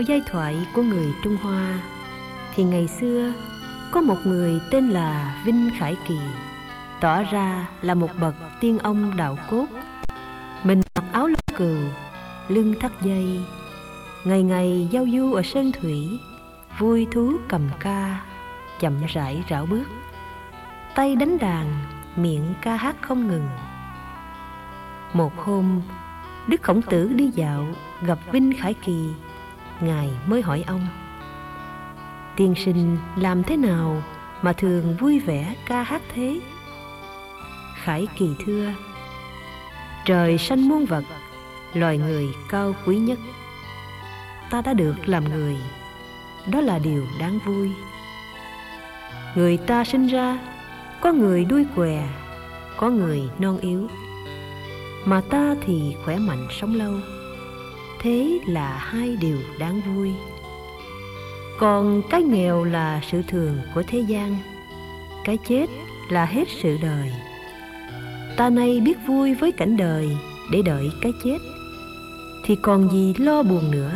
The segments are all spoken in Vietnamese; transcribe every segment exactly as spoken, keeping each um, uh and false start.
giai thoại của người Trung Hoa, thì ngày xưa có một người tên là Vinh Khải Kỳ, tỏ ra là một bậc tiên ông đạo cốt. Mình mặc áo lông cừu, lưng thắt dây, ngày ngày giao du ở sơn thủy, vui thú cầm ca, chậm rãi rảo bước, tay đánh đàn, miệng ca hát không ngừng. Một hôm, Đức Khổng Tử đi dạo gặp Vinh Khải Kỳ. Ngài mới hỏi ông: tiên sinh làm thế nào mà thường vui vẻ ca hát thế? Khải Kỳ thưa: trời sanh muôn vật, loài người cao quý nhất. Ta đã được làm người, đó là điều đáng vui. Người ta sinh ra, có người đuôi què, có người non yếu, mà ta thì khỏe mạnh sống lâu. Thế là hai điều đáng vui. Còn cái nghèo là sự thường của thế gian, cái chết là hết sự đời. Ta nay biết vui với cảnh đời để đợi cái chết, thì còn gì lo buồn nữa.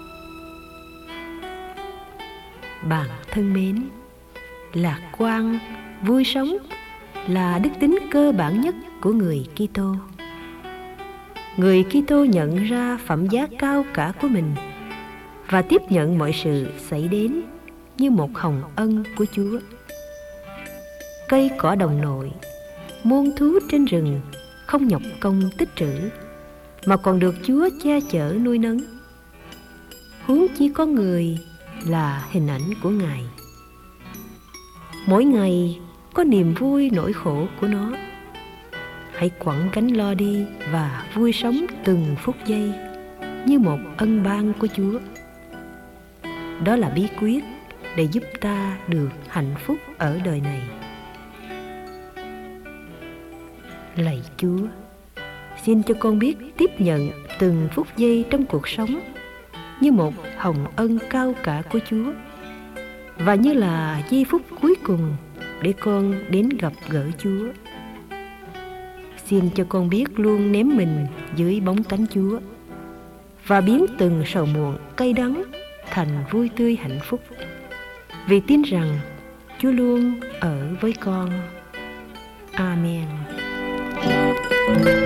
Bạn thân mến, lạc quan, vui sống là đức tính cơ bản nhất của người Kitô. Người Kitô nhận ra phẩm giá cao cả của mình và tiếp nhận mọi sự xảy đến như một hồng ân của Chúa. Cây cỏ đồng nội, muôn thú trên rừng không nhọc công tích trữ, mà còn được Chúa che chở nuôi nấng. Huống chi có người là hình ảnh của Ngài. Mỗi ngày có niềm vui nỗi khổ của nó. Hãy quẳng gánh lo đi và vui sống từng phút giây như một ân ban của Chúa. Đó là bí quyết để giúp ta được hạnh phúc ở đời này. Lạy Chúa, xin cho con biết tiếp nhận từng phút giây trong cuộc sống như một hồng ân cao cả của Chúa, và như là giây phút cuối cùng để con đến gặp gỡ Chúa. Xin cho con biết luôn ném mình dưới bóng cánh Chúa và biến từng sầu muộn cay đắng thành vui tươi hạnh phúc, vì tin rằng Chúa luôn ở với con. Amen.